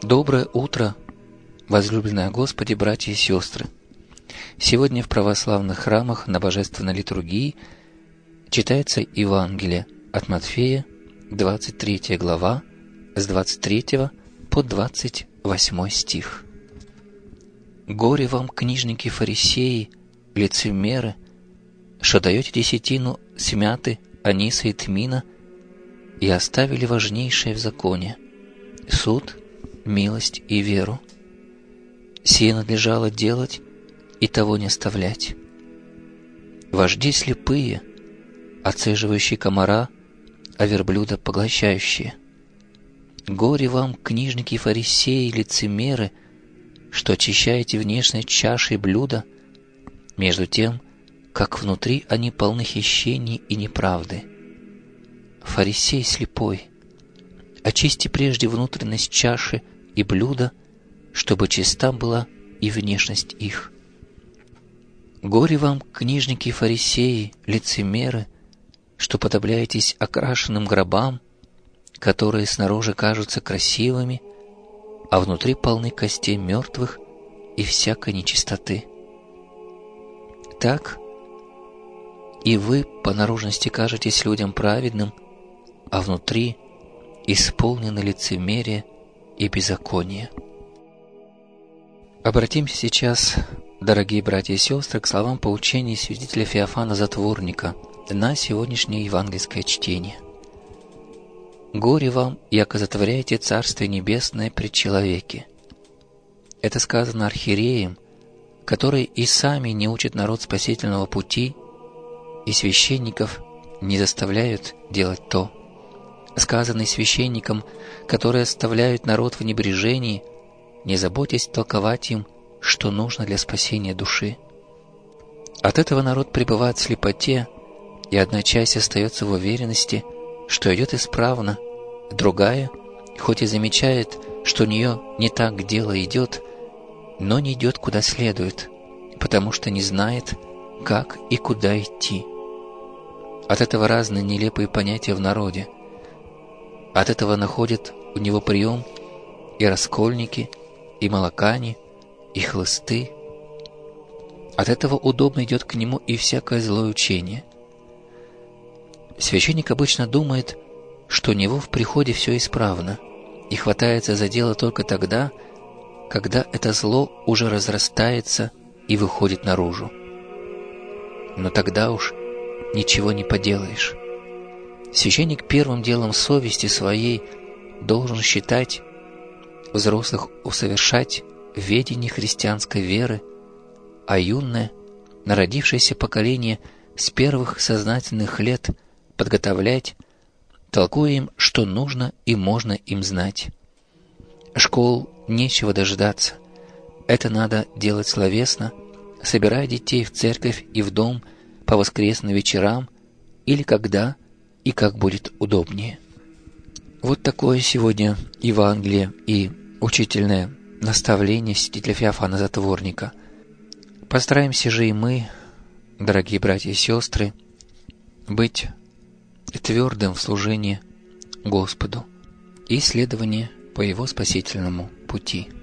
Доброе утро, возлюбленные Господи, братья и сестры! Сегодня в православных храмах на Божественной литургии читается Евангелие от Матфея, 23 глава, с 23 по 28 стих. «Горе вам, книжники фарисеи, лицемеры, что даете десятину с мяты, аниса и тмина, и оставили важнейшее в законе – суд, милость и веру. Сие надлежало делать и того не оставлять. Вожди слепые, оцеживающие комара, а верблюда поглощающие. Горе вам, книжники фарисеи, лицемеры, что очищаете внешней чашей блюда, между тем, как внутри они полны хищений и неправды. Фарисей слепой, очисти прежде внутренность чаши и блюда, чтобы чиста была и внешность их. Горе вам, книжники и фарисеи, лицемеры, что подобляетесь окрашенным гробам, которые снаружи кажутся красивыми, а внутри полны костей мертвых и всякой нечистоты. Так и вы по наружности кажетесь людям праведным, а внутри исполнены лицемерие и беззаконие». Обратимся сейчас, дорогие братья и сестры, к словам поучений святителя Феофана Затворника на сегодняшнее евангельское чтение. «Горе вам, яко затворяете Царствие Небесное пред человеки». Это сказано архиереям, которые и сами не учат народ спасительного пути, и священников не заставляют делать то. Сказано священникам, которые оставляют народ в небрежении, не заботясь толковать им, что нужно для спасения души. От этого народ пребывает в слепоте, и одна часть остается в уверенности, что идет исправно, другая, хоть и замечает, что у нее не так дело идет, но не идет куда следует, потому что не знает, как и куда идти. От этого разные нелепые понятия в народе. От этого находят у него прием и раскольники, и молокане, и хлысты. От этого удобно идет к нему и всякое злое учение. Священник обычно думает, что у него в приходе все исправно, и хватается за дело только тогда, когда это зло уже разрастается и выходит наружу. Но тогда уж ничего не поделаешь. Священник первым делом совести своей должен считать взрослых усовершать в ведении христианской веры, а юное, народившееся поколение с первых сознательных лет подготовлять, толкуя им, что нужно и можно им знать. Школ нечего дождаться. Это надо делать словесно, собирая детей в церковь и в дом по воскресным вечерам или когда и как будет удобнее. Вот такое сегодня Евангелие и учительное наставление святителя Феофана Затворника. Постараемся же и мы, дорогие братья и сестры, быть твердым в служении Господу и следовании по Его спасительному пути.